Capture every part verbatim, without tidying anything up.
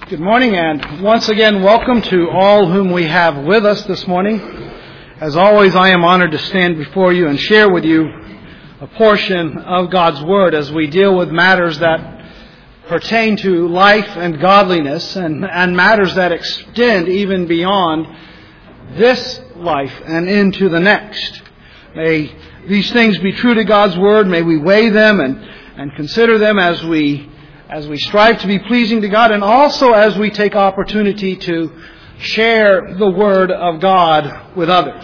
Good morning, and once again, welcome to all whom we have with us this morning. As always, I am honored to stand before you and share with you a portion of God's Word as we deal with matters that pertain to life and godliness and, and matters that extend even beyond this life and into the next. May these things be true to God's Word. May we weigh them and, and consider them as we as we strive to be pleasing to God, and also as we take opportunity to share the Word of God with others.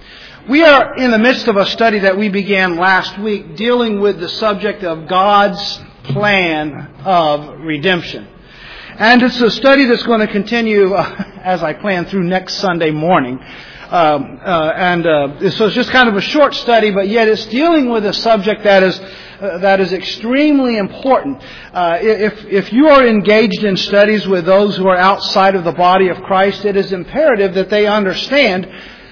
We are in the midst of a study that we began last week dealing with the subject of God's plan of redemption. And it's a study that's going to continue uh, as I plan through next Sunday morning. Um, uh, and uh, so it's just kind of a short study, but yet it's dealing with a subject that is uh, that is extremely important. Uh, if if you are engaged in studies with those who are outside of the body of Christ, it is imperative that they understand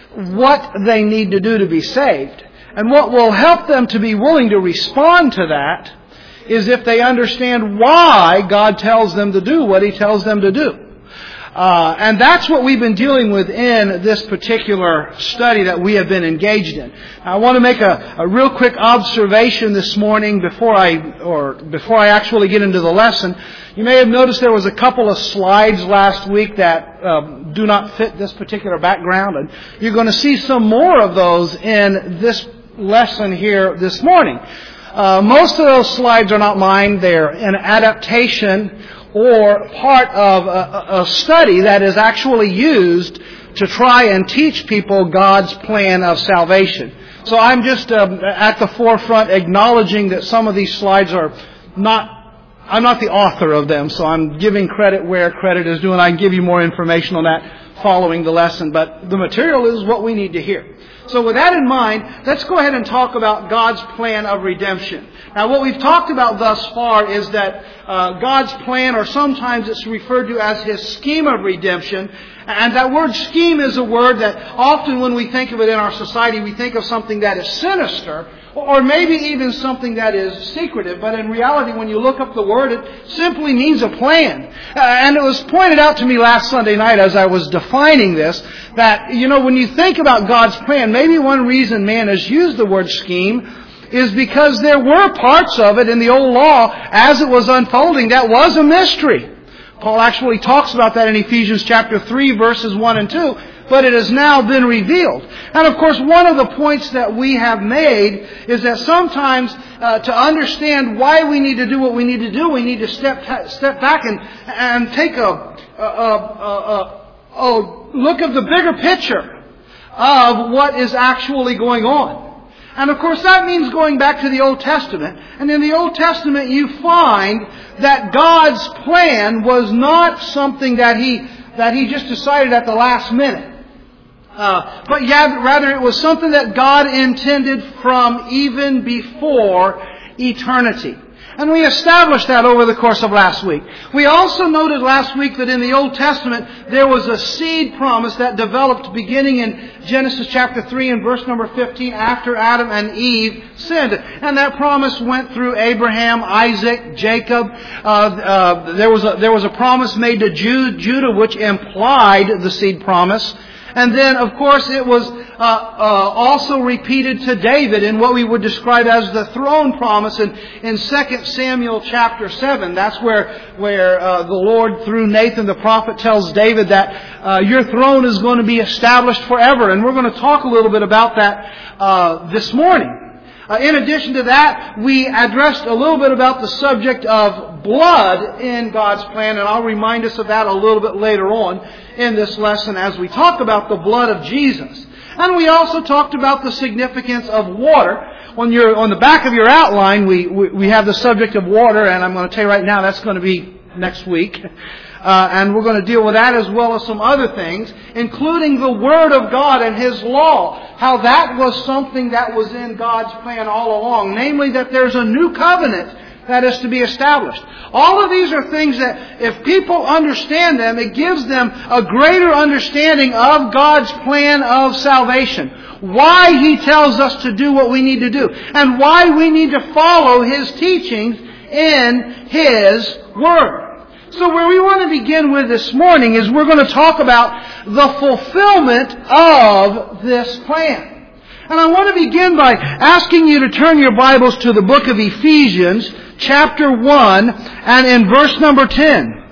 what they need to do to be saved. And what will help them to be willing to respond to that is if they understand why God tells them to do what He tells them to do. Uh, and that's what we've been dealing with in this particular study that we have been engaged in. I want to make a, a real quick observation this morning before I, or before I actually get into the lesson. You may have noticed there was a couple of slides last week that um, do not fit this particular background, and you're going to see some more of those in this lesson here this morning. Uh, most of those slides are not mine. They're an adaptation or part of a, a study that is actually used to try and teach people God's plan of salvation. So I'm just um, at the forefront acknowledging that some of these slides are not, I'm not the author of them, so I'm giving credit where credit is due, and I can give you more information on that following the lesson, but the material is what we need to hear. So with that in mind, let's go ahead and talk about God's plan of redemption. Now, what we've talked about thus far is that uh, God's plan, or sometimes it's referred to as His scheme of redemption. And that word scheme is a word that often when we think of it in our society, we think of something that is sinister, or maybe even something that is secretive. But in reality, when you look up the word, it simply means a plan. Uh, and it was pointed out to me last Sunday night as I was defining this, that, you know, when you think about God's plan, maybe one reason man has used the word scheme is because there were parts of it in the old law as it was unfolding that was a mystery. Paul actually talks about that in Ephesians chapter three, verses one and two, but it has now been revealed. And of course, one of the points that we have made is that sometimes uh, to understand why we need to do what we need to do, we need to step ta- step back and and take a, a, a, a, a look at the bigger picture of what is actually going on. And of course that means going back to the Old Testament. And in the Old Testament you find that God's plan was not something that He that He just decided at the last minute. Uh, but yeah, rather it was something that God intended from even before eternity. And we established that over the course of last week. We also noted last week that in the Old Testament there was a seed promise that developed beginning in Genesis chapter three and verse number fifteen after Adam and Eve sinned. And that promise went through Abraham, Isaac, Jacob. Uh, uh, there was a, there was a promise made to Jude, Judah which implied the seed promise. And then, of course, it was uh, uh, also repeated to David in what we would describe as the throne promise in, in Second Samuel chapter seven. That's where where uh, the Lord, through Nathan the prophet, tells David that uh, your throne is going to be established forever. And we're going to talk a little bit about that uh, this morning. Uh, in addition to that, we addressed a little bit about the subject of blood in God's plan, and I'll remind us of that a little bit later on in this lesson as we talk about the blood of Jesus. And we also talked about the significance of water. When you're on the back of your outline, we, we, we have the subject of water, and I'm going to tell you right now that's going to be next week. Uh, and we're going to deal with that as well as some other things, including the Word of God and His law. How that was something that was in God's plan all along. Namely, that there's a new covenant that is to be established. All of these are things that if people understand them, it gives them a greater understanding of God's plan of salvation. Why He tells us to do what we need to do. And why we need to follow His teachings in His Word. So where we want to begin with this morning is we're going to talk about the fulfillment of this plan. And I want to begin by asking you to turn your Bibles to the book of Ephesians, chapter one, and in verse number ten.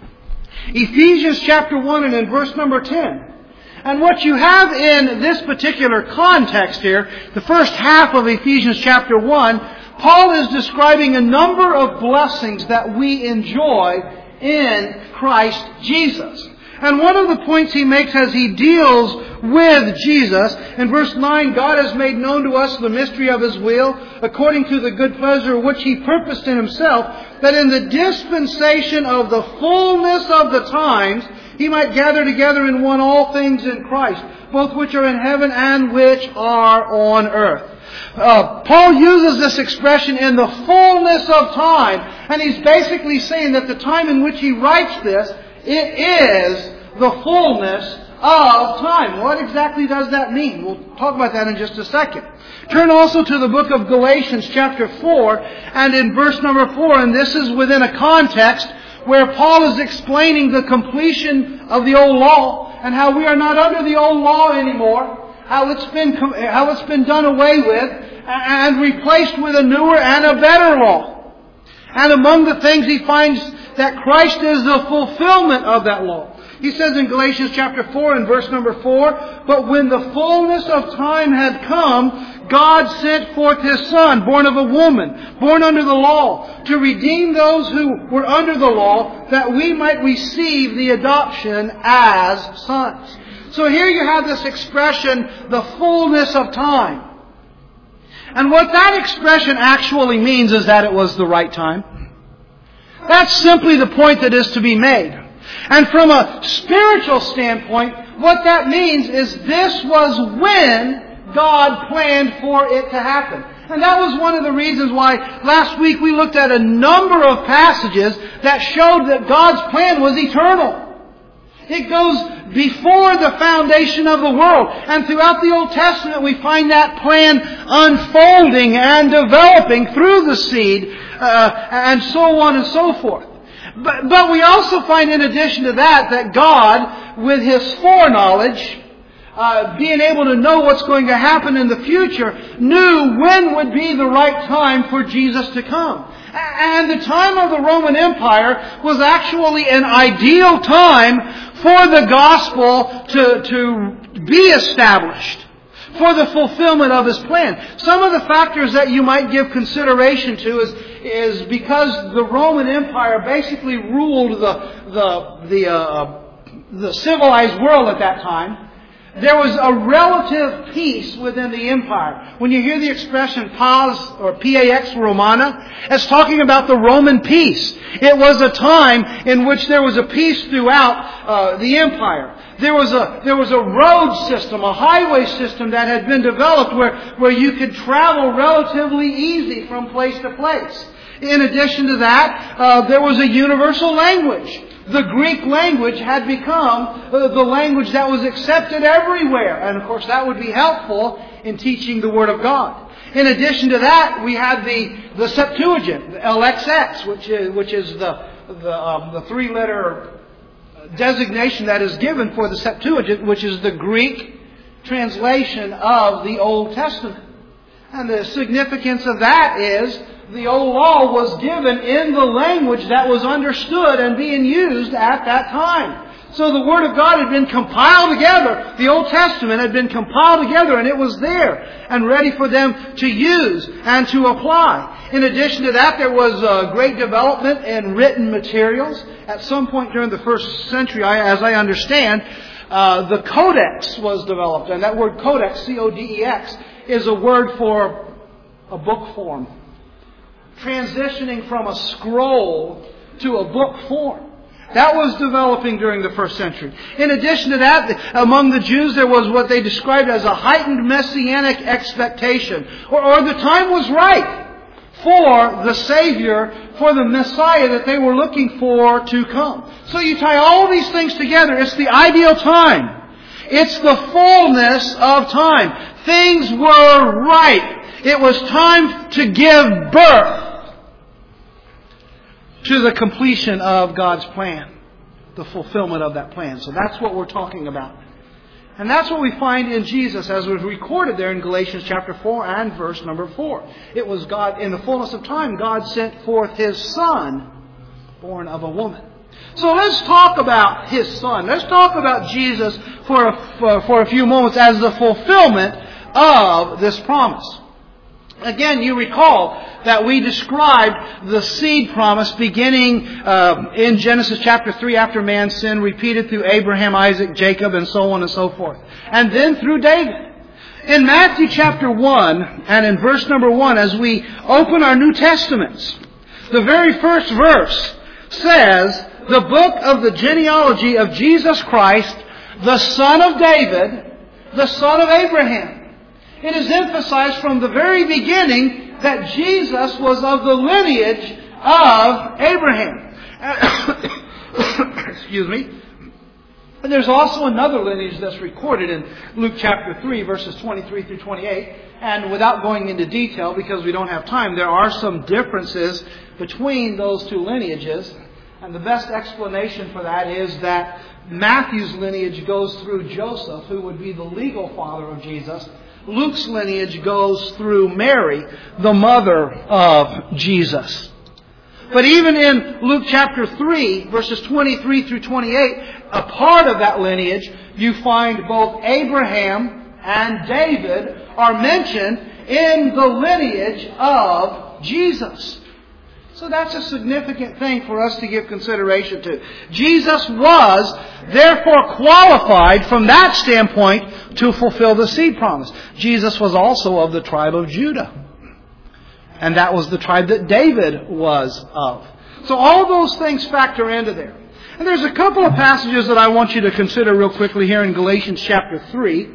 Ephesians chapter one and in verse number ten. And what you have in this particular context here, the first half of Ephesians chapter one, Paul is describing a number of blessings that we enjoy in Christ Jesus. And one of the points he makes as he deals with Jesus, in verse nine, God has made known to us the mystery of His will, according to the good pleasure which He purposed in Himself, that in the dispensation of the fullness of the times, He might gather together in one all things in Christ, both which are in heaven and which are on earth. Uh, Paul uses this expression, in the fullness of time, and he's basically saying that the time in which he writes this, it is the fullness of time. What exactly does that mean? We'll talk about that in just a second. Turn also to the book of Galatians chapter four, and in verse number four, and this is within a context where Paul is explaining the completion of the old law and how we are not under the old law anymore. How it's been how it's been done away with and replaced with a newer and a better law. And among the things he finds that Christ is the fulfillment of that law. He says in Galatians chapter four and verse number four, but when the fullness of time had come, God sent forth His Son, born of a woman, born under the law, to redeem those who were under the law, that we might receive the adoption as sons. So here you have this expression, the fullness of time. And what that expression actually means is that it was the right time. That's simply the point that is to be made. And from a spiritual standpoint, what that means is this was when God planned for it to happen. And that was one of the reasons why last week we looked at a number of passages that showed that God's plan was eternal. It goes before the foundation of the world. And throughout the Old Testament we find that plan unfolding and developing through the seed, uh, and so on and so forth. But, but we also find in addition to that, that God, with His foreknowledge, uh, being able to know what's going to happen in the future, knew when would be the right time for Jesus to come. And the time of the Roman Empire was actually an ideal time for the gospel to, to be established, for the fulfillment of His plan. Some of the factors that you might give consideration to is, is because the Roman Empire basically ruled the, the, the, uh, the civilized world at that time. There was a relative peace within the empire. When you hear the expression Pax or Pax Romana, it's talking about the Roman peace. It was a time in which there was a peace throughout uh, the empire. There was a there was a road system, a highway system that had been developed where, where you could travel relatively easy from place to place. In addition to that, uh, there was a universal language. The Greek language had become the language that was accepted everywhere. And of course that would be helpful in teaching the Word of God. In addition to that, we had the, the Septuagint, the L X X, which is, which is the, the, um, the three-letter designation that is given for the Septuagint, which is the Greek translation of the Old Testament. And the significance of that is the old law was given in the language that was understood and being used at that time. So the Word of God had been compiled together. The Old Testament had been compiled together and it was there and ready for them to use and to apply. In addition to that, there was a great development in written materials. At some point during the first century, as I understand, uh, the codex was developed. And that word codex, C O D E X, is a word for a book form. Transitioning from a scroll to a book form. That was developing during the first century. In addition to that, among the Jews there was what they described as a heightened messianic expectation. Or, or the time was right for the Savior, for the Messiah that they were looking for to come. So you tie all these things together. It's the ideal time. It's the fullness of time. Things were right. It was time to give birth to the completion of God's plan, the fulfillment of that plan. So that's what we're talking about. And that's what we find in Jesus, as was recorded there in Galatians chapter four and verse number four. It was God, in the fullness of time, God sent forth His Son, born of a woman. So let's talk about His Son. Let's talk about Jesus for a, for, for a few moments as the fulfillment of this promise. Again, you recall that we described the seed promise beginning uh, in Genesis chapter three after man's sin, repeated through Abraham, Isaac, Jacob, and so on and so forth. And then through David. In Matthew chapter one and in verse number one, as we open our New Testaments, the very first verse says, the book of the genealogy of Jesus Christ, the son of David, the son of Abraham. It is emphasized from the very beginning that Jesus was of the lineage of Abraham. Excuse me. And there's also another lineage that's recorded in Luke chapter three, verses twenty-three through twenty-eight. And without going into detail, because we don't have time, there are some differences between those two lineages. And the best explanation for that is that Matthew's lineage goes through Joseph, who would be the legal father of Jesus. Luke's lineage goes through Mary, the mother of Jesus. But even in Luke chapter three, verses twenty-three through twenty-eight, a part of that lineage, you find both Abraham and David are mentioned in the lineage of Jesus. So that's a significant thing for us to give consideration to. Jesus was, therefore, qualified from that standpoint to fulfill the seed promise. Jesus was also of the tribe of Judah. And that was the tribe that David was of. So all those things factor into there. And there's a couple of passages that I want you to consider real quickly here in Galatians chapter three.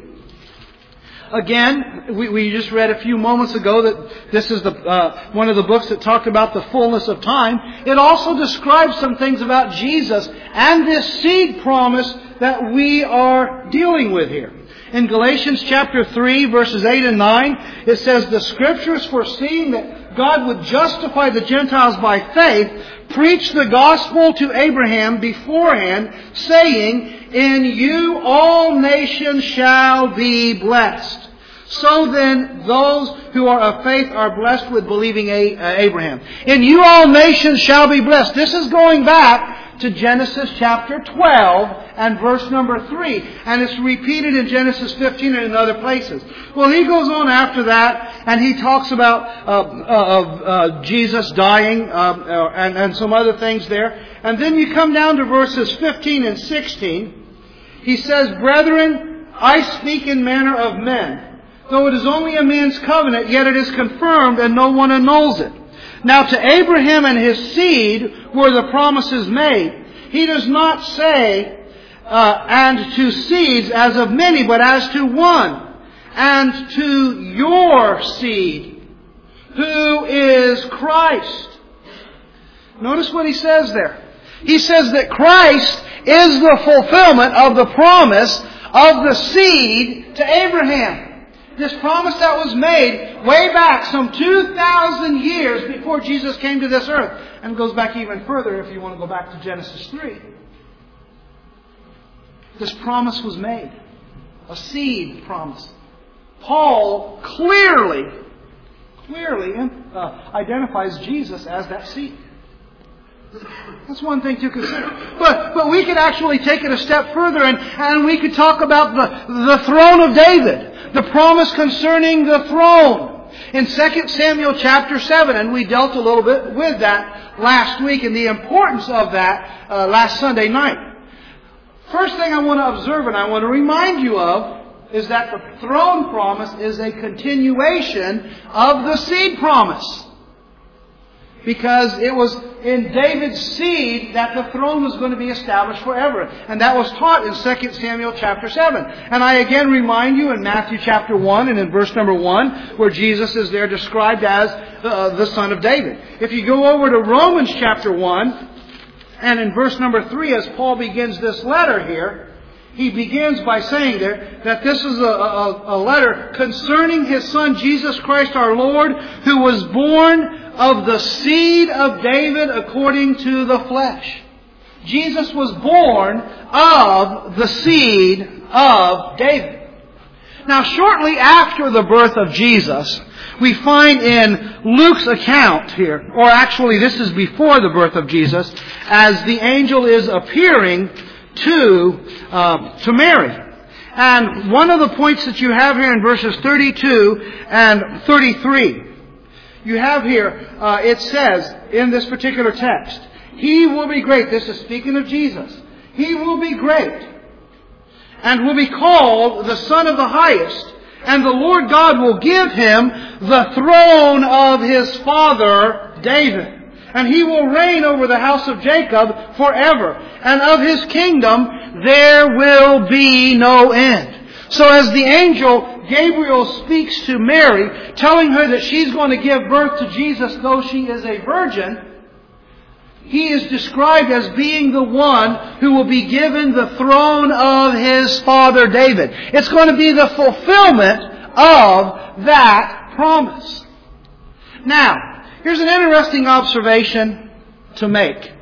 Again, we, we just read a few moments ago that this is the uh, one of the books that talked about the fullness of time. It also describes some things about Jesus and this seed promise that we are dealing with here. In Galatians chapter three, verses eight and nine, it says, the Scriptures, foreseeing that God would justify the Gentiles by faith, preached the gospel to Abraham beforehand, saying, in you all nations shall be blessed. So then, those who are of faith are blessed with believing a- uh, Abraham. In you all nations shall be blessed. This is going back to Genesis chapter twelve and verse number three. And it's repeated in Genesis fifteen and in other places. Well, he goes on after that and he talks about uh, uh, uh, Jesus dying uh, uh, and, and some other things there. And then you come down to verses fifteen and sixteen. He says, brethren, I speak in manner of men. Though it is only a man's covenant, yet it is confirmed and no one annuls it. Now to Abraham and his seed were the promises made. He does not say, uh, and to seeds as of many, but as to one. And to your seed, who is Christ. Notice what he says there. He says that Christ is the fulfillment of the promise of the seed to Abraham. This promise that was made way back some two thousand years before Jesus came to this earth. And goes back even further if you want to go back to Genesis three. This promise was made. A seed promise. Paul clearly, clearly uh, identifies Jesus as that seed. That's one thing to consider. But but we could actually take it a step further and, and we could talk about the, the throne of David. The promise concerning the throne. In Second Samuel chapter seven, and we dealt a little bit with that last week and the importance of that uh, last Sunday night. First thing I want to observe and I want to remind you of is that the throne promise is a continuation of the seed promise. Because it was in David's seed that the throne was going to be established forever. And that was taught in Second Samuel chapter seven. And I again remind you in Matthew chapter one and in verse number one, where Jesus is there described as uh, the son of David. If you go over to Romans chapter one, and in verse number three, as Paul begins this letter here, he begins by saying there that this is a, a, a letter concerning His Son, Jesus Christ our Lord, who was born of the seed of David according to the flesh. Jesus was born of the seed of David. Now, shortly after the birth of Jesus, we find in Luke's account here, or actually this is before the birth of Jesus, as the angel is appearing to, uh, to Mary. And one of the points that you have here in verses thirty-two and thirty-three, you have here, uh, it says in this particular text, He will be great. This is speaking of Jesus. He will be great and will be called the Son of the Highest. And the Lord God will give Him the throne of His father David. And He will reign over the house of Jacob forever. And of His kingdom there will be no end. So as the angel Gabriel speaks to Mary, telling her that she's going to give birth to Jesus though she is a virgin, He is described as being the one who will be given the throne of His father David. It's going to be the fulfillment of that promise. Now, here's an interesting observation to make.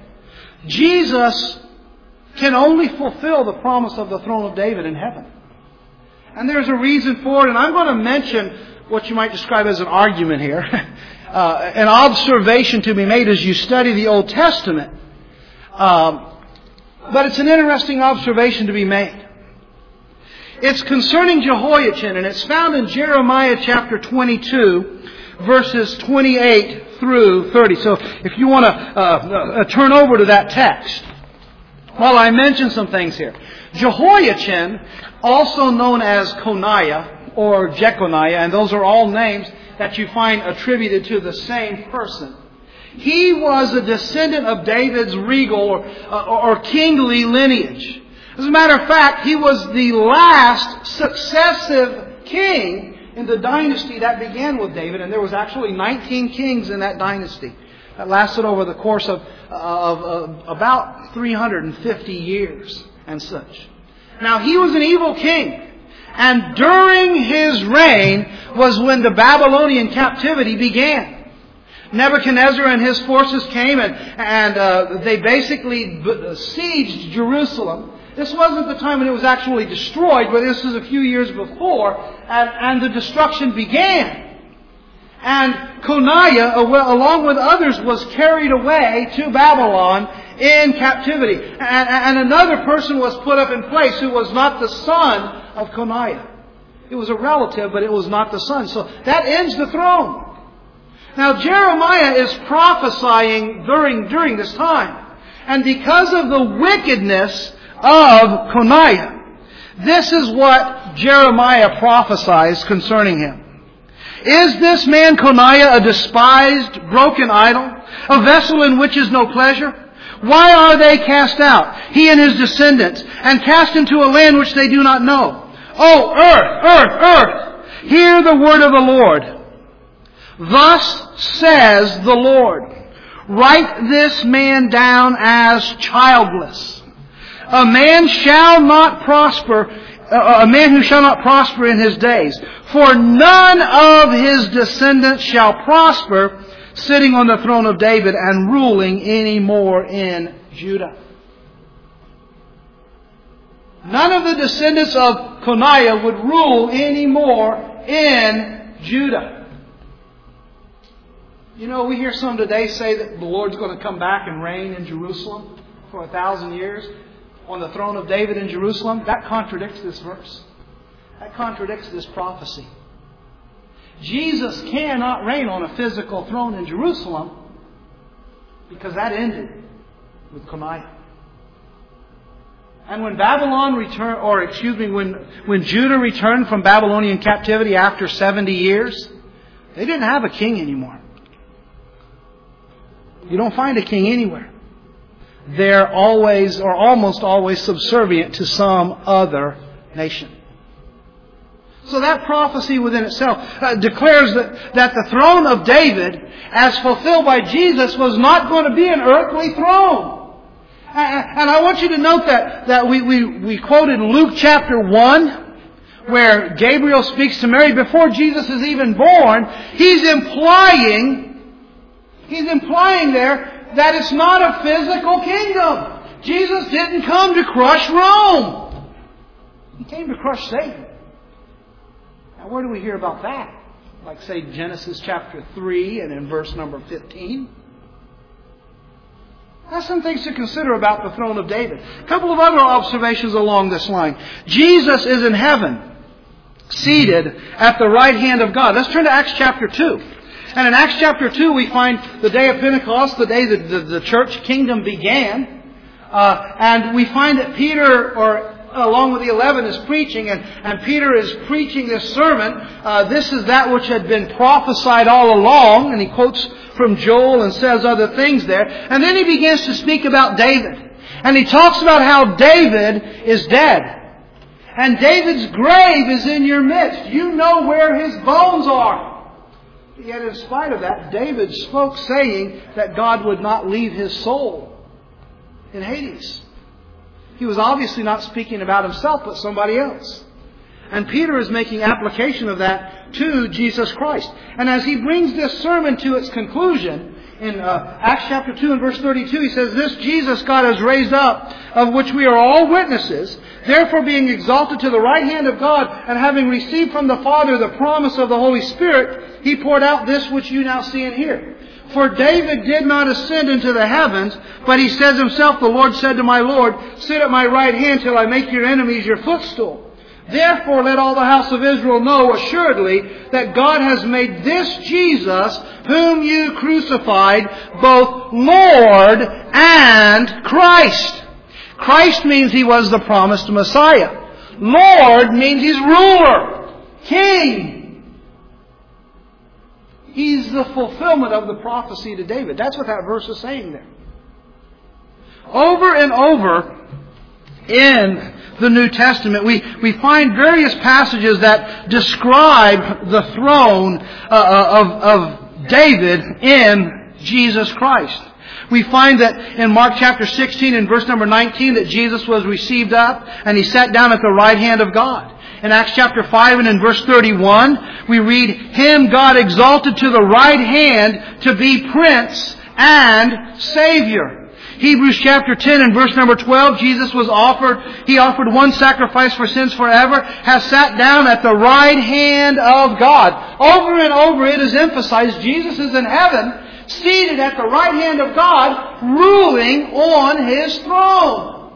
Jesus can only fulfill the promise of the throne of David in heaven. And there's a reason for it, and I'm going to mention what you might describe as an argument here. Uh, an observation to be made as you study the Old Testament. Um, but it's an interesting observation to be made. It's concerning Jehoiachin, and it's found in Jeremiah chapter twenty-two, verses twenty-eight through thirty. So if you want to uh, uh, turn over to that text, while I mention some things here. Jehoiachin, also known as Coniah or Jeconiah, and those are all names that you find attributed to the same person. He was a descendant of David's regal or, or, or kingly lineage. As a matter of fact, he was the last successive king in the dynasty that began with David, and there was actually nineteen kings in that dynasty. That lasted over the course of, of, of about three hundred fifty years and such. Now, he was an evil king. And during his reign was when the Babylonian captivity began. Nebuchadnezzar and his forces came and, and uh, they basically besieged Jerusalem. This wasn't the time when it was actually destroyed, but this was a few years before, and, and the destruction began. And Coniah, along with others, was carried away to Babylon in captivity. And, and another person was put up in place who was not the son of Coniah. It was a relative, but it was not the son. So that ends the throne. Now Jeremiah is prophesying during, during this time. And because of the wickedness of Coniah, this is what Jeremiah prophesies concerning him. Is this man Coniah a despised, broken idol, a vessel in which is no pleasure? Why are they cast out, he and his descendants, and cast into a land which they do not know? Oh, earth, earth, earth, hear the word of the Lord. Thus says the Lord, write this man down as childless. A man shall not prosper, a man who shall not prosper in his days. For none of his descendants shall prosper, sitting on the throne of David and ruling any more in Judah. None of the descendants of Coniah would rule any more in Judah. You know, we hear some today say that the Lord's going to come back and reign in Jerusalem for a thousand years on the throne of David in Jerusalem. That contradicts this verse. That contradicts this prophecy. Jesus cannot reign on a physical throne in Jerusalem because that ended with Coniah. And when Babylon returned, or excuse me, when, when Judah returned from Babylonian captivity after seventy years, they didn't have a king anymore. You don't find a king anywhere. They're always, or almost always, subservient to some other nation. So that prophecy within itself uh, declares that, that the throne of David, as fulfilled by Jesus, was not going to be an earthly throne. And I want you to note that, that we, we, we quoted Luke chapter one, where Gabriel speaks to Mary before Jesus is even born. He's implying, he's implying there that it's not a physical kingdom. Jesus didn't come to crush Rome. He came to crush Satan. Now where do we hear about that? Like say Genesis chapter three and in verse number fifteen. That's some things to consider about the throne of David. A couple of other observations along this line. Jesus is in heaven, seated at the right hand of God. Let's turn to Acts chapter two. And in Acts chapter two we find the day of Pentecost, the day that the, the church kingdom began. Uh, and we find that Peter, or along with the eleven, is preaching. And, and Peter is preaching this sermon. Uh, this is that which had been prophesied all along. And he quotes from Joel and says other things there. And then he begins to speak about David. And he talks about how David is dead. And David's grave is in your midst. You know where his bones are. Yet in spite of that, David spoke saying that God would not leave his soul in Hades. He was obviously not speaking about himself, but somebody else. And Peter is making application of that to Jesus Christ. And as he brings this sermon to its conclusion, in uh, Acts chapter two and verse thirty-two, he says, "This Jesus God has raised up, of which we are all witnesses. Therefore being exalted to the right hand of God, and having received from the Father the promise of the Holy Spirit, He poured out this which you now see and hear. For David did not ascend into the heavens, but he says himself, the Lord said to my Lord, sit at my right hand till I make your enemies your footstool. Therefore let all the house of Israel know assuredly that God has made this Jesus, whom you crucified, both Lord and Christ." Christ means He was the promised Messiah. Lord means He's ruler, king. He's the fulfillment of the prophecy to David. That's what that verse is saying there. Over and over in the New Testament, we, we find various passages that describe the throne uh, of, of David in Jesus Christ. We find that in Mark chapter sixteen and verse number nineteen that Jesus was received up and He sat down at the right hand of God. In Acts chapter five and in verse thirty-one, we read, "Him God exalted to the right hand to be Prince and Savior." Hebrews chapter ten and verse number twelve, Jesus was offered, He offered one sacrifice for sins forever, has sat down at the right hand of God. Over and over it is emphasized Jesus is in heaven, seated at the right hand of God, ruling on His throne.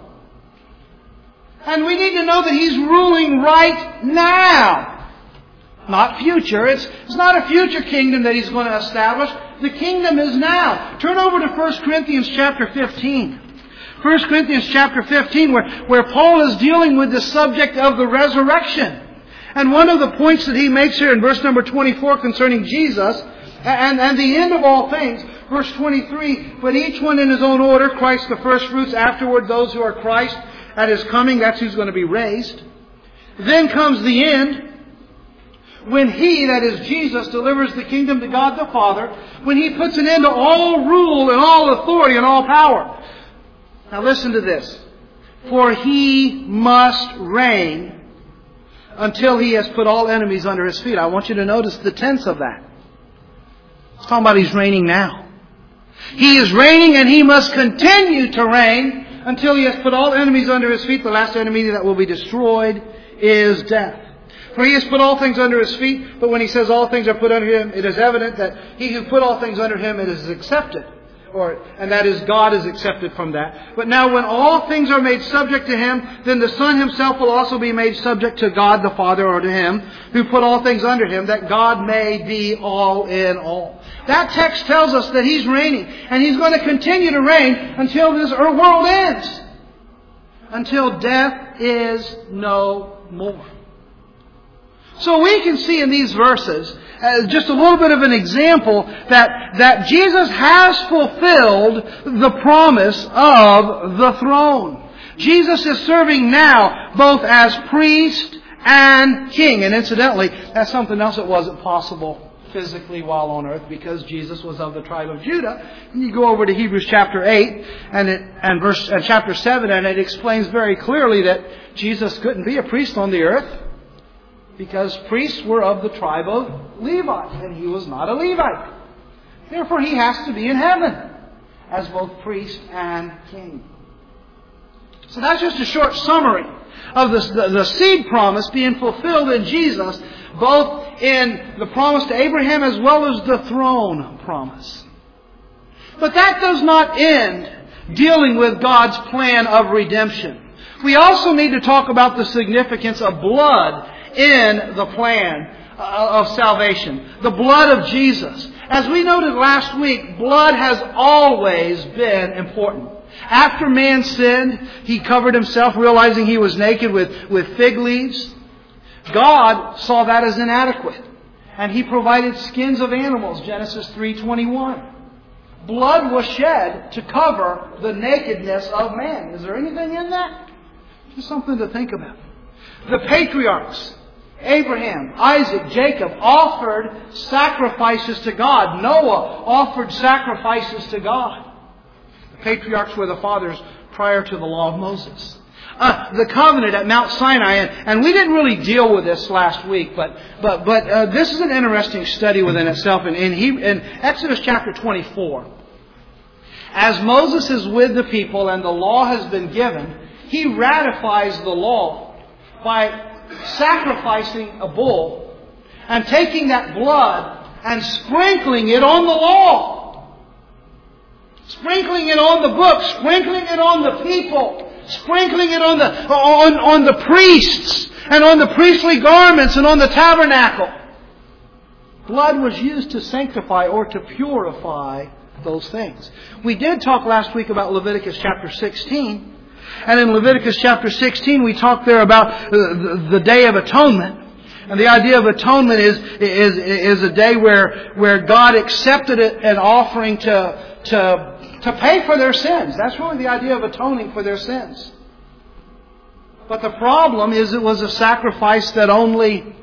And we need to know that He's ruling right now. Not future. It's, it's not a future kingdom that He's going to establish. The kingdom is now. Turn over to First Corinthians chapter fifteen. First Corinthians chapter fifteen, where, where Paul is dealing with the subject of the resurrection. And one of the points that he makes here in verse number twenty-four concerning Jesus, and, and the end of all things, verse twenty-three, "But each one in his own order, Christ the first fruits, afterward those who are Christ at His coming," that's who's going to be raised. "Then comes the end, when He," that is Jesus, "delivers the kingdom to God the Father, when He puts an end to all rule and all authority and all power." Now listen to this. "For He must reign until He has put all enemies under His feet." I want you to notice the tense of that. It's talking about He's reigning now. He is reigning and He must continue to reign until He has put all enemies under His feet. The last enemy that will be destroyed is death. "For He has put all things under His feet," but when He says all things are put under Him, it is evident that He who put all things under Him, it is accepted. Or, and that is, God is accepted from that. "But now when all things are made subject to Him, then the Son Himself will also be made subject to God the Father, or to Him who put all things under Him, that God may be all in all." That text tells us that He's reigning. And He's going to continue to reign until this world ends. Until death is no more. So we can see in these verses uh, just a little bit of an example that, that Jesus has fulfilled the promise of the throne. Jesus is serving now both as priest and king. And incidentally, that's something else that wasn't possible physically while on earth because Jesus was of the tribe of Judah. And you go over to Hebrews chapter eight and it, and verse and chapter seven, and it explains very clearly that Jesus couldn't be a priest on the earth because priests were of the tribe of Levi, and he was not a Levite. Therefore, he has to be in heaven as both priest and king. So that's just a short summary of the, the, the seed promise being fulfilled in Jesus, both in the promise to Abraham as well as the throne promise. But that does not end dealing with God's plan of redemption. We also need to talk about the significance of blood in the plan of salvation. The blood of Jesus. As we noted last week, blood has always been important. After man sinned, he covered himself, realizing he was naked, with, with fig leaves. God saw that as inadequate, and He provided skins of animals, Genesis three twenty-one. Blood was shed to cover the nakedness of man. Is there anything in that? Just something to think about. The patriarchs, Abraham, Isaac, Jacob, offered sacrifices to God. Noah offered sacrifices to God. The patriarchs were the fathers prior to the law of Moses. Uh, the covenant at Mount Sinai, and, and we didn't really deal with this last week, but but but uh, this is an interesting study within itself. In, in, he, in Exodus chapter twenty-four, as Moses is with the people and the law has been given, he ratifies the law by sacrificing a bull and taking that blood and sprinkling it on the law. Sprinkling it on the book, sprinkling it on the people, sprinkling it on the on, on the priests and on the priestly garments and on the tabernacle. Blood was used to sanctify or to purify those things. We did talk last week about Leviticus chapter sixteen. And in Leviticus chapter sixteen, we talked there about the, the Day of Atonement. And the idea of atonement is, is, is a day where, where God accepted an offering to, to, to pay for their sins. That's really the idea of atoning for their sins. But the problem is it was a sacrifice that only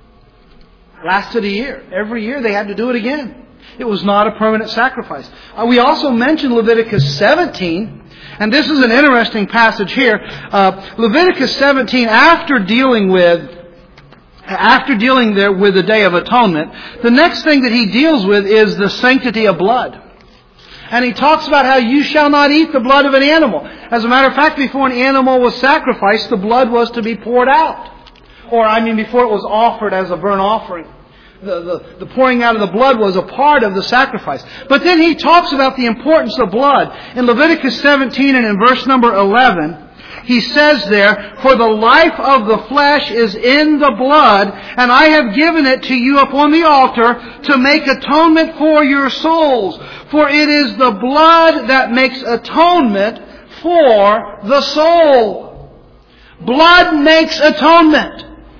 lasted a year. Every year they had to do it again. It was not a permanent sacrifice. Uh, we also mentioned Leviticus seventeen. And this is an interesting passage here. Uh, Leviticus seventeen, after dealing with, after dealing there with the Day of Atonement, the next thing that he deals with is the sanctity of blood. And he talks about how you shall not eat the blood of an animal. As a matter of fact, before an animal was sacrificed, the blood was to be poured out. Or, I mean, before it was offered as a burnt offering. The, the, the pouring out of the blood was a part of the sacrifice. But then he talks about the importance of blood. In Leviticus seventeen and in verse number eleven, he says there, "For the life of the flesh is in the blood, and I have given it to you upon the altar to make atonement for your souls. For it is the blood that makes atonement for the soul." Blood makes atonement.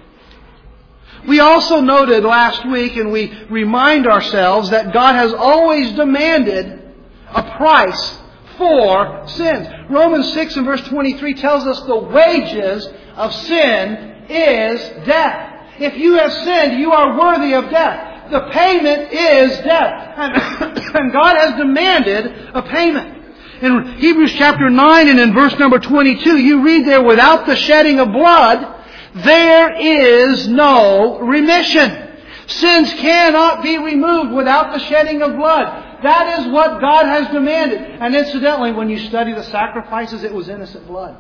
We also noted last week, and we remind ourselves, that God has always demanded a price for sins. Romans six and verse twenty-three tells us the wages of sin is death. If you have sinned, you are worthy of death. The payment is death. And, and God has demanded a payment. In Hebrews chapter nine and in verse number twenty-two, you read there, "Without the shedding of blood, there is no remission." Sins cannot be removed without the shedding of blood. That is what God has demanded. And incidentally, when you study the sacrifices, it was innocent blood.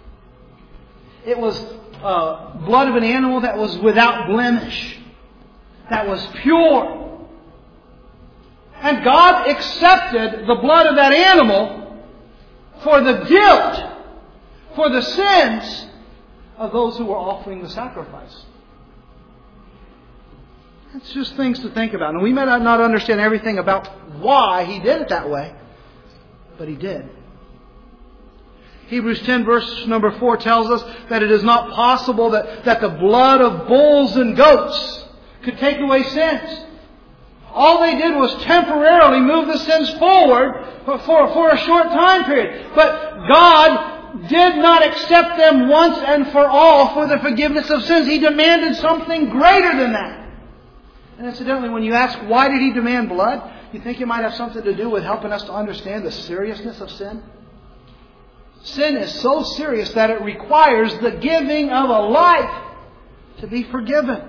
It was uh, blood of an animal that was without blemish. That was pure. And God accepted the blood of that animal for the guilt, for the sins of those who were offering the sacrifice. It's just things to think about. And we may not understand everything about why He did it that way, but He did. Hebrews ten verse number four tells us that it is not possible that, that the blood of bulls and goats could take away sins. All they did was temporarily move the sins forward for, for, for a short time period. But God did not accept them once and for all for the forgiveness of sins. He demanded something greater than that. And incidentally, when you ask, why did He demand blood? You think it might have something to do with helping us to understand the seriousness of sin? Sin is so serious that it requires the giving of a life to be forgiven.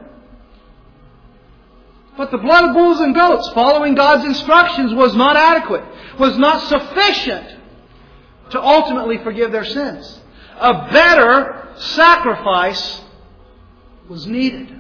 But the blood of bulls and goats, following God's instructions, was not adequate, was not sufficient to ultimately forgive their sins. A better sacrifice was needed.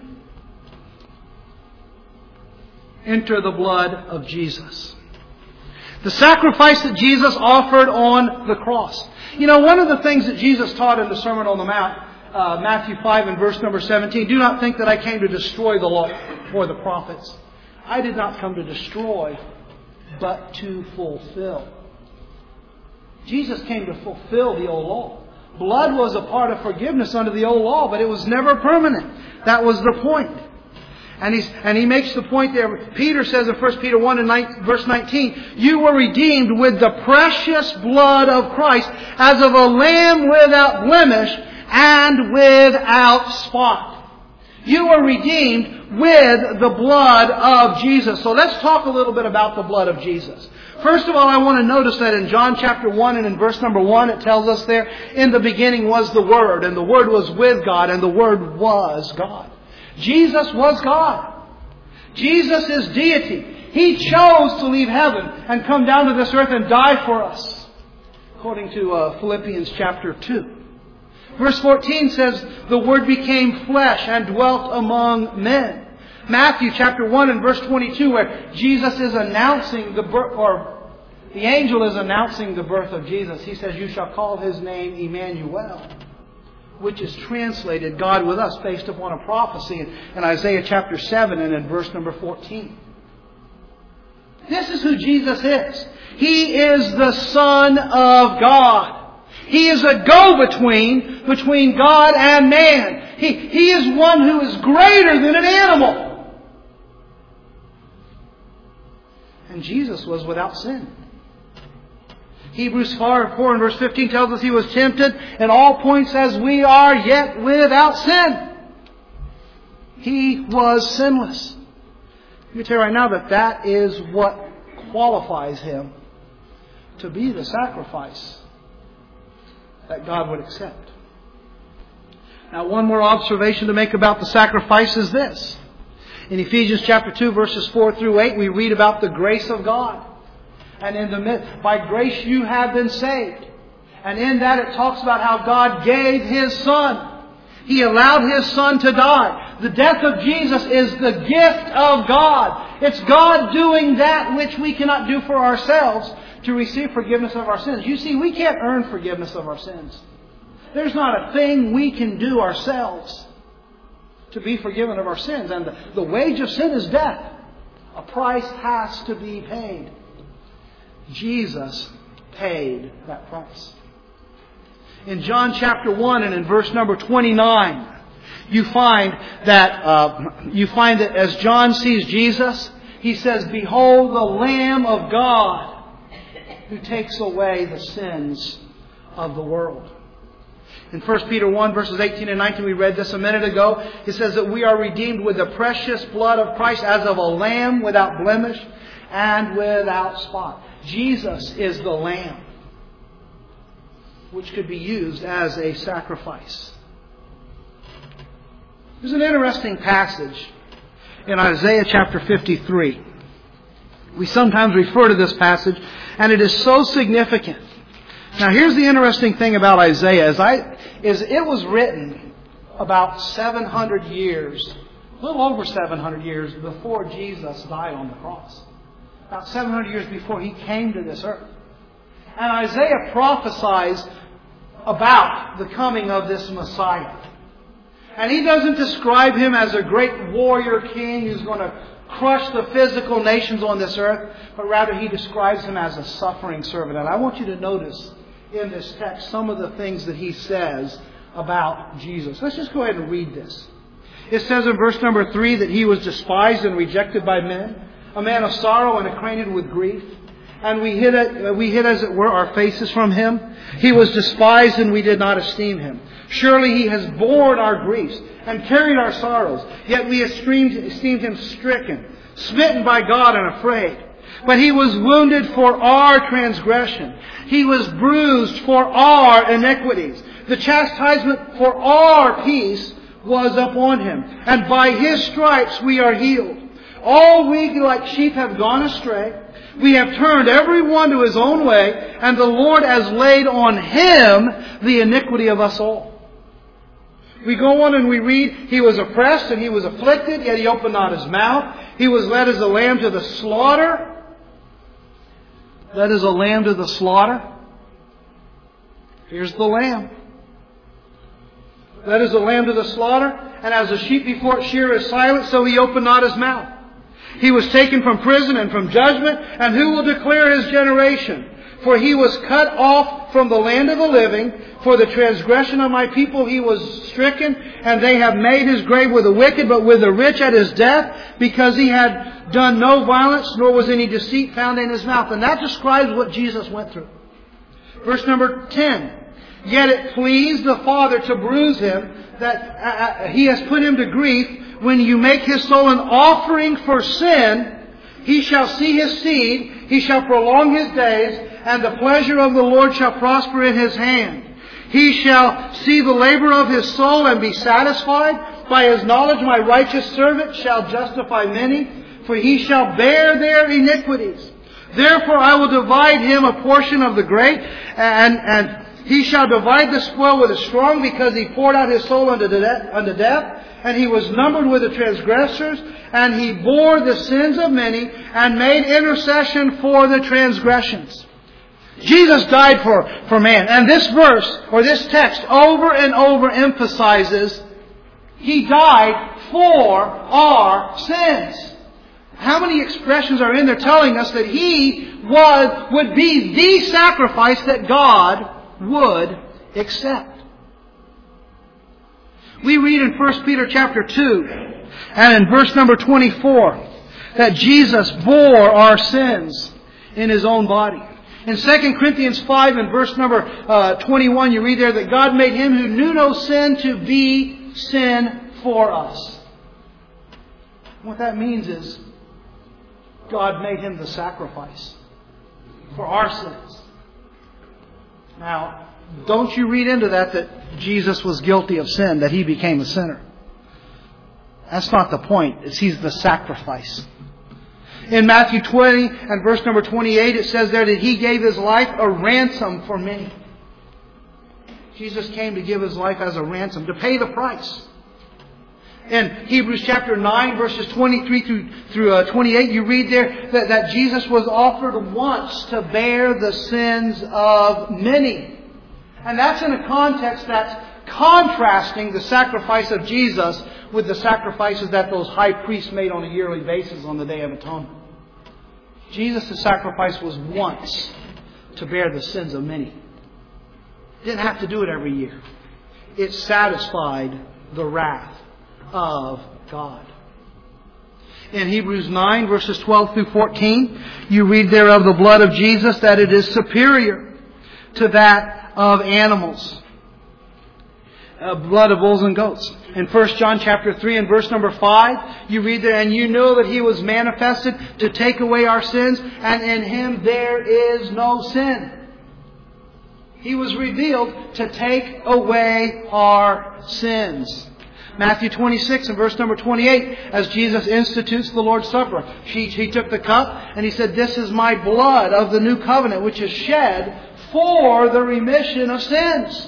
Enter the blood of Jesus. The sacrifice that Jesus offered on the cross. You know, one of the things that Jesus taught in the Sermon on the Mount, uh, Matthew five and verse number seventeen, do not think that I came to destroy the law or the prophets. I did not come to destroy, but to fulfill. Jesus came to fulfill the old law. Blood was a part of forgiveness under the old law, but it was never permanent. That was the point. And, he's, and he makes the point there. Peter says in First Peter one and nine, verse nineteen, you were redeemed with the precious blood of Christ as of a lamb without blemish and without spot. You were redeemed with the blood of Jesus. So let's talk a little bit about the blood of Jesus. First of all, I want to notice that in John chapter one and in verse number one, it tells us there, in the beginning was the Word, and the Word was with God, and the Word was God. Jesus was God. Jesus is deity. He chose to leave heaven and come down to this earth and die for us, according to uh, Philippians chapter two. Verse fourteen says, the Word became flesh and dwelt among men. Matthew chapter one and verse twenty-two, where Jesus is announcing the birth, or the angel is announcing the birth of Jesus. He says, you shall call His name Emmanuel, which is translated God with us, based upon a prophecy in, in Isaiah chapter seven and in verse number fourteen. This is who Jesus is. He is the Son of God. He is a go-between between God and man. He, he is one who is greater than an animal. And Jesus was without sin. Hebrews four and verse fifteen tells us He was tempted in all points as we are, yet without sin. He was sinless. Let me tell you right now that that is what qualifies Him to be the sacrifice that God would accept. Now, one more observation to make about the sacrifice is this. In Ephesians chapter two, verses four through eight, we read about the grace of God. And in the midst, by grace you have been saved. And in that it talks about how God gave His Son. He allowed His Son to die. The death of Jesus is the gift of God. It's God doing that which we cannot do for ourselves to receive forgiveness of our sins. You see, we can't earn forgiveness of our sins. There's not a thing we can do ourselves to be forgiven of our sins. And the, the wage of sin is death. A price has to be paid. Jesus paid that price. In John chapter one and in verse number twenty-nine, you find that uh, you find that as John sees Jesus, he says, behold the Lamb of God who takes away the sins of the world. In First Peter one, verses eighteen and nineteen, we read this a minute ago. It says that we are redeemed with the precious blood of Christ as of a lamb without blemish and without spot. Jesus is the Lamb which could be used as a sacrifice. There's an interesting passage in Isaiah chapter fifty-three. We sometimes refer to this passage, and it is so significant. Now, here's the interesting thing about Isaiah, is, I, is it was written about seven hundred years, a little over seven hundred years before Jesus died on the cross. About seven hundred years before He came to this earth. And Isaiah prophesies about the coming of this Messiah. And he doesn't describe Him as a great warrior king who's going to crush the physical nations on this earth, but rather He describes Him as a suffering servant. And I want you to notice in this text some of the things that He says about Jesus. Let's just go ahead and read this. It says in verse number three that He was despised and rejected by men, a man of sorrow and acquainted with grief. and we hid, it, we hid as it were our faces from Him. He was despised, and we did not esteem Him. Surely He has borne our griefs and carried our sorrows. Yet we esteemed, esteemed Him stricken, smitten by God, and afraid. But He was wounded for our transgression. He was bruised for our iniquities. The chastisement for our peace was upon Him, and by His stripes we are healed. All we like sheep have gone astray. We have turned every one to his own way, and the Lord has laid on Him the iniquity of us all. We go on and we read, He was oppressed and He was afflicted, yet He opened not His mouth. He was led as a lamb to the slaughter. Led as a lamb to the slaughter. Here's the lamb. Led as a lamb to the slaughter, and as a sheep before its shearer is silent, so He opened not His mouth. He was taken from prison and from judgment, and who will declare His generation? For He was cut off from the land of the living. For the transgression of my people He was stricken, and they have made His grave with the wicked, but with the rich at His death, because He had done no violence, nor was any deceit found in His mouth. And that describes what Jesus went through. Verse number ten. Yet it pleased the Father to bruise Him, that uh, He has put Him to grief. When you make His soul an offering for sin, He shall see His seed, He shall prolong His days, and the pleasure of the Lord shall prosper in His hand. He shall see the labor of His soul and be satisfied. By His knowledge my righteous servant shall justify many, for he shall bear their iniquities. Therefore I will divide him a portion of the great, and, and he shall divide the spoil with the strong, because he poured out his soul unto, de- unto death. And he was numbered with the transgressors, and he bore the sins of many, and made intercession for the transgressions. Jesus died for, for man. And this verse, or this text, over and over emphasizes He died for our sins. How many expressions are in there telling us that He was, would be the sacrifice that God would accept? We read in First Peter chapter two and in verse number twenty-four that Jesus bore our sins in His own body. In Second Corinthians five and verse number uh, twenty-one, you read there that God made Him who knew no sin to be sin for us. What that means is God made Him the sacrifice for our sins. Now, don't you read into that that Jesus was guilty of sin, that He became a sinner. That's not the point. It's He's the sacrifice. In Matthew twenty and verse number twenty-eight, it says there that He gave His life a ransom for many. Jesus came to give His life as a ransom, to pay the price. In Hebrews chapter nine, verses twenty-three through, through uh, twenty-eight, you read there that, that Jesus was offered once to bear the sins of many. And that's in a context that's contrasting the sacrifice of Jesus with the sacrifices that those high priests made on a yearly basis on the Day of Atonement. Jesus' sacrifice was once to bear the sins of many. Didn't have to do it every year. It satisfied the wrath of God. In Hebrews nine, verses twelve through fourteen, you read there of the blood of Jesus that it is superior to that of animals. Uh, blood of bulls and goats. In First John chapter three and verse number five, you read there, and you know that He was manifested to take away our sins, and in Him there is no sin. He was revealed to take away our sins. Matthew twenty-six and verse number twenty-eight, as Jesus institutes the Lord's Supper, He, he took the cup and He said, "This is my blood of the new covenant, which is shed for the remission of sins."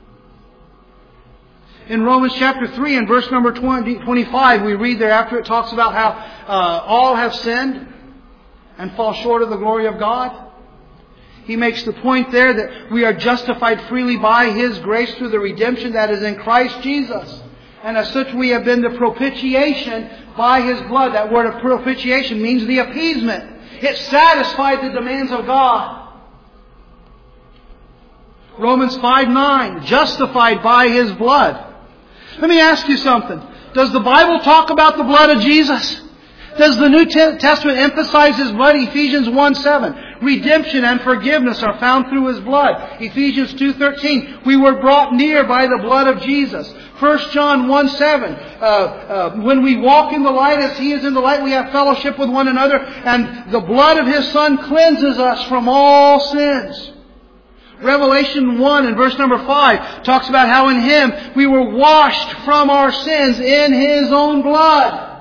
In Romans chapter three and verse number twenty, twenty-five, we read there after it talks about how uh, all have sinned and fall short of the glory of God. He makes the point there that we are justified freely by His grace through the redemption that is in Christ Jesus. And as such we have been the propitiation by His blood. That word of propitiation means the appeasement. It satisfied the demands of God. Romans five nine, justified by His blood. Let me ask you something. Does the Bible talk about the blood of Jesus? Does the New Testament emphasize His blood? Ephesians one seven. redemption and forgiveness are found through His blood. Ephesians two thirteen, we were brought near by the blood of Jesus. First John one seven, uh, uh, when we walk in the light as He is in the light, we have fellowship with one another, and the blood of His Son cleanses us from all sins. Revelation one and verse number five talks about how in Him we were washed from our sins in His own blood.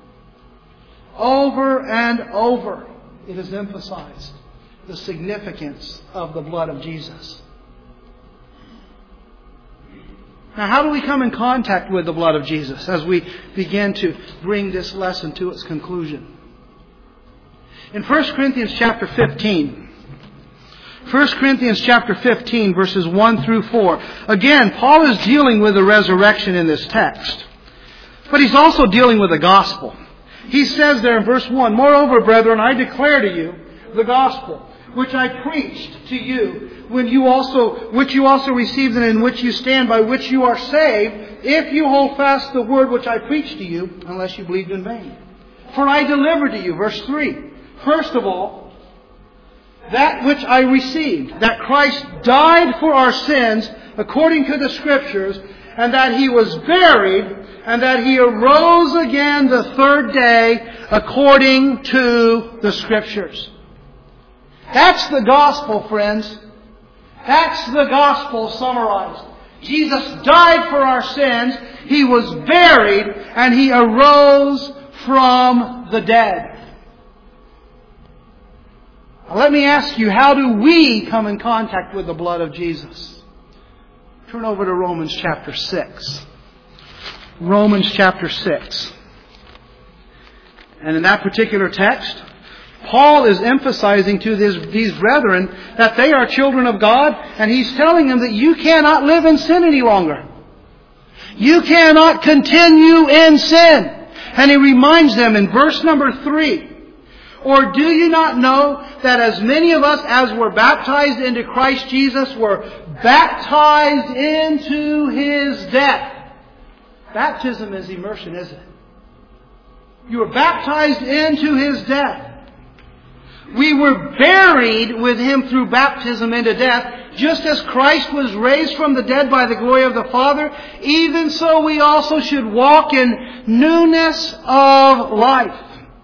Over and over it is emphasized the significance of the blood of Jesus. Now, how do we come in contact with the blood of Jesus as we begin to bring this lesson to its conclusion? In First Corinthians chapter fifteen, First Corinthians chapter fifteen, verses one through four. Again, Paul is dealing with the resurrection in this text. But he's also dealing with the gospel. He says there in verse one, "Moreover, brethren, I declare to you the gospel, which I preached to you, when you also, which you also received and in which you stand, by which you are saved, if you hold fast the word which I preached to you, unless you believed in vain. For I delivered to you," verse three, "first of all, that which I received, that Christ died for our sins according to the Scriptures, and that He was buried, and that He arose again the third day according to the Scriptures." That's the gospel, friends. That's the gospel summarized. Jesus died for our sins, He was buried, and He arose from the dead. Now, let me ask you, how do we come in contact with the blood of Jesus? Turn over to Romans chapter six. Romans chapter six. And in that particular text, Paul is emphasizing to this, these brethren that they are children of God, and he's telling them that you cannot live in sin any longer. You cannot continue in sin. And he reminds them in verse number three, "Or do you not know that as many of us as were baptized into Christ Jesus were baptized into His death?" Baptism is immersion, isn't it? You were baptized into His death. We were buried with Him through baptism into death, just as Christ was raised from the dead by the glory of the Father. Even so we also should walk in newness of life.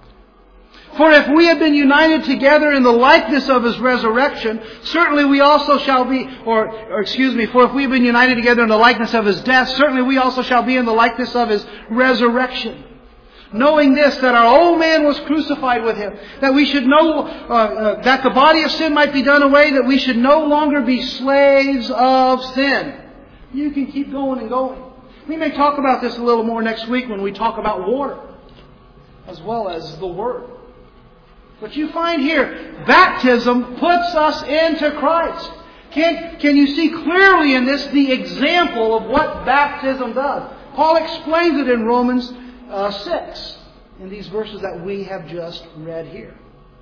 For if we have been united together in the likeness of His resurrection, certainly we also shall be, or, or excuse me, for if we have been united together in the likeness of His death, certainly we also shall be in the likeness of His resurrection. Knowing this, that our old man was crucified with Him, that we should know, uh, uh, that the body of sin might be done away, that we should no longer be slaves of sin. You can keep going and going. We may talk about this a little more next week when we talk about water, as well as the Word. But you find here, baptism puts us into Christ. Can, can you see clearly in this the example of what baptism does? Paul explains it in Romans uh, six, in these verses that we have just read here.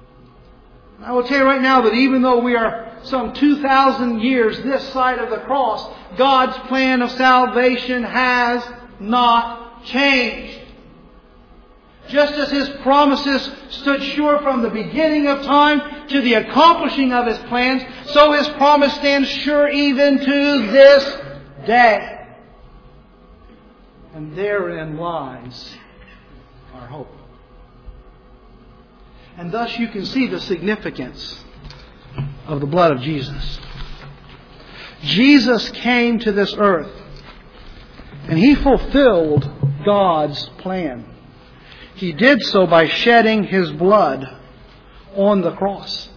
I will tell you right now that even though we are some two thousand years this side of the cross, God's plan of salvation has not changed. Just as His promises stood sure from the beginning of time to the accomplishing of His plans, so His promise stands sure even to this day. And therein lies our hope. And thus you can see the significance of the blood of Jesus. Jesus came to this earth, and He fulfilled God's plan. He did so by shedding His blood on the cross.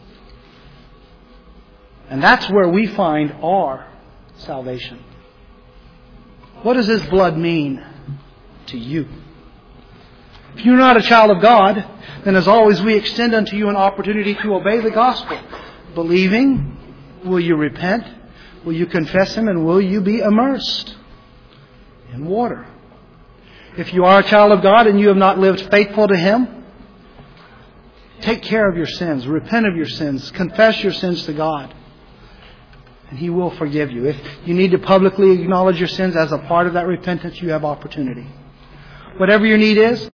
And that's where we find our salvation. What does His blood mean to you? If you're not a child of God, then as always we extend unto you an opportunity to obey the gospel. Believing, will you repent? Will you confess Him? And will you be immersed in water? If you are a child of God and you have not lived faithful to Him, take care of your sins. Repent of your sins. Confess your sins to God. And He will forgive you. If you need to publicly acknowledge your sins as a part of that repentance, you have opportunity. Whatever your need is,